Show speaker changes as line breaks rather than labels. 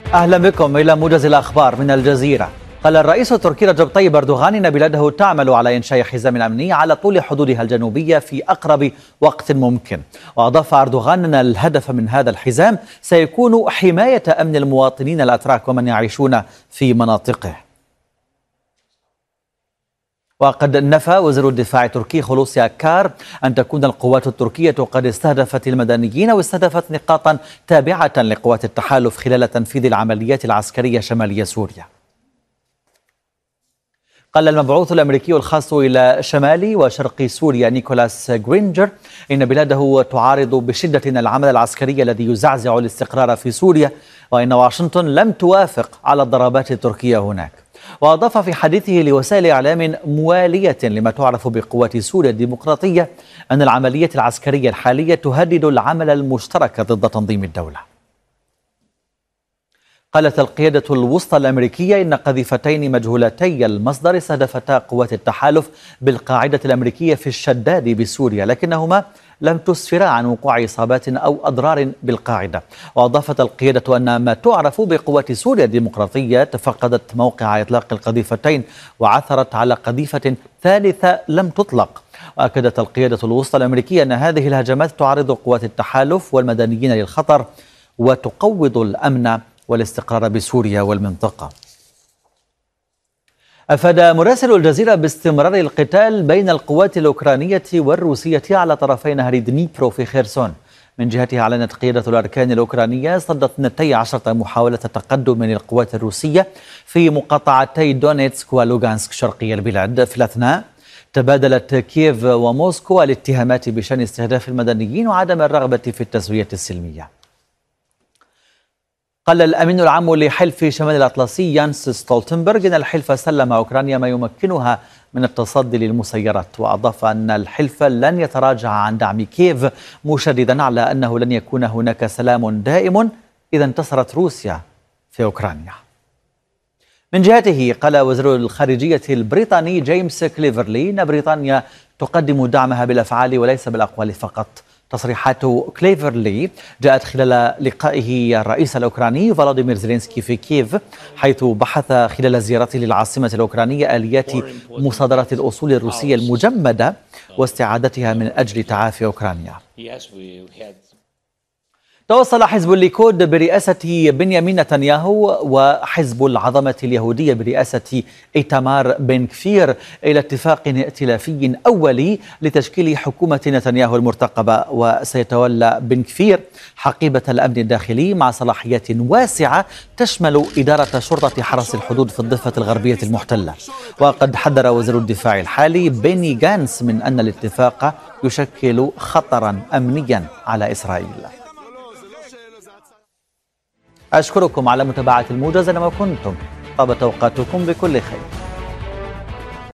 أهلا بكم إلى موجز الأخبار من الجزيرة. قال الرئيس التركي رجب طيب أردوغان إن بلاده تعمل على إنشاء حزام أمني على طول حدودها الجنوبية في أقرب وقت ممكن. وأضاف أردوغان أن الهدف من هذا الحزام سيكون حماية أمن المواطنين الأتراك ومن يعيشون في مناطقه. وقد نفى وزير الدفاع التركي خلوصي أكار أن تكون القوات التركية قد استهدفت المدنيين واستهدفت نقاطا تابعة لقوات التحالف خلال تنفيذ العمليات العسكرية شمالية سوريا. قال المبعوث الأمريكي الخاص إلى شمال وشرق سوريا نيكولاس غرينجر إن بلاده تعارض بشدة العمل العسكري الذي يزعزع الاستقرار في سوريا، وإن واشنطن لم توافق على الضربات التركية هناك. وأضاف في حديثه لوسائل إعلام موالية لما تعرف بقوات سوريا الديمقراطية أن العملية العسكرية الحالية تهدد العمل المشترك ضد تنظيم الدولة. قالت القيادة الوسطى الأمريكية إن قذيفتين مجهولتي المصدر استهدفتا قوات التحالف بالقاعدة الأمريكية في الشداد بسوريا، لكنهما لم تسفرا عن وقوع إصابات أو أضرار بالقاعدة. وأضافت القيادة أن ما تعرف بقوات سوريا الديمقراطية تفقدت موقع إطلاق القذيفتين وعثرت على قذيفة ثالثة لم تطلق. وأكدت القيادة الوسطى الأمريكية أن هذه الهجمات تعرض قوات التحالف والمدنيين للخطر وتقوض الأمن والاستقرار بسوريا والمنطقة. أفاد مراسل الجزيرة باستمرار القتال بين القوات الأوكرانية والروسية على طرفي نهر دنيبرو في خيرسون. من جهتها أعلنت قيادة الأركان الأوكرانية صد 12 محاولة تقدم من القوات الروسية في مقاطعتي دونيتسك ولوغانسك شرقي البلاد. في الأثناء تبادلت كييف وموسكو الاتهامات بشأن استهداف المدنيين وعدم الرغبة في التسوية السلمية. قال الأمين العام لحلف شمال الأطلسي يانس ستولتنبرغ إن الحلف سلم أوكرانيا ما يمكنها من التصدي للمسيرات. وأضاف أن الحلف لن يتراجع عن دعم كييف، مشددا على أنه لن يكون هناك سلام دائم إذا انتصرت روسيا في أوكرانيا. من جهته قال وزير الخارجية البريطاني جيمس كليفرلي إن بريطانيا تقدم دعمها بالأفعال وليس بالأقوال فقط. تصريحات كليفرلي جاءت خلال لقائه الرئيس الأوكراني فلاديمير زيلينسكي في كييف، حيث بحث خلال زيارته للعاصمة الأوكرانية آليات مصادرة الأصول الروسية المجمدة واستعادتها من أجل تعافي أوكرانيا. توصل حزب الليكود برئاسة بنيامين نتنياهو وحزب العظمة اليهودية برئاسة إيتامار بن كفير إلى اتفاق ائتلافي أولي لتشكيل حكومة نتنياهو المرتقبة. وسيتولى بن كفير حقيبة الأمن الداخلي مع صلاحيات واسعة تشمل إدارة شرطة حرس الحدود في الضفة الغربية المحتلة. وقد حذر وزير الدفاع الحالي بيني غانس من أن الاتفاق يشكل خطرا أمنيا على إسرائيل. أشكركم على متابعة الموجز. لما كنتم طابت أوقاتكم بكل خير.